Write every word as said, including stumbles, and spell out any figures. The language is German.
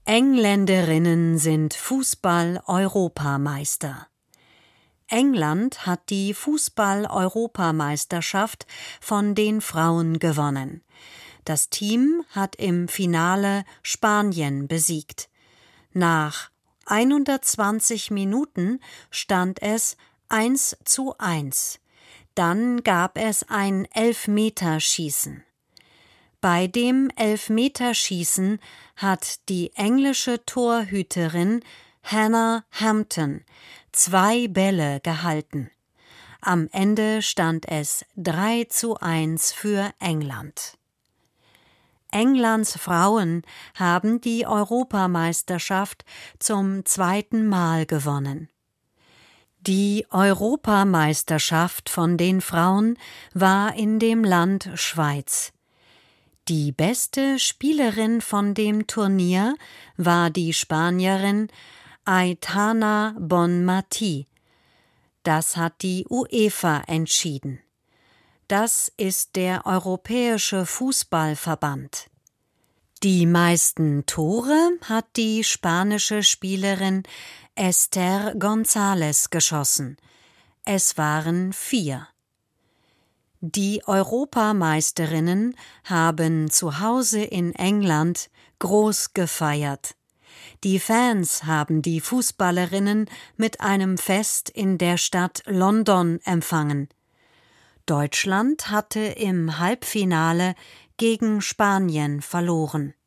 Engländerinnen sind Fußball-Europameister. England hat die Fußball-Europameisterschaft von den Frauen gewonnen. Das Team hat im Finale Spanien besiegt. Nach hundertzwanzig Minuten stand es eins zu eins. Dann gab es ein Elfmeterschießen. Bei dem Elfmeterschießen hat die englische Torhüterin Hannah Hampton zwei Bälle gehalten. Am Ende stand es drei zu eins für England. Englands Frauen haben die Europameisterschaft zum zweiten Mal gewonnen. Die Europameisterschaft von den Frauen war in dem Land Schweiz. Die beste Spielerin von dem Turnier war die Spanierin Aitana Bonmatí. Das hat die UEFA entschieden. Das ist der Europäische Fußballverband. Die meisten Tore hat die spanische Spielerin Esther González geschossen. Es waren vier. Die Europameisterinnen haben zu Hause in England groß gefeiert. Die Fans haben die Fußballerinnen mit einem Fest in der Stadt London empfangen. Deutschland hatte im Halbfinale gegen Spanien verloren.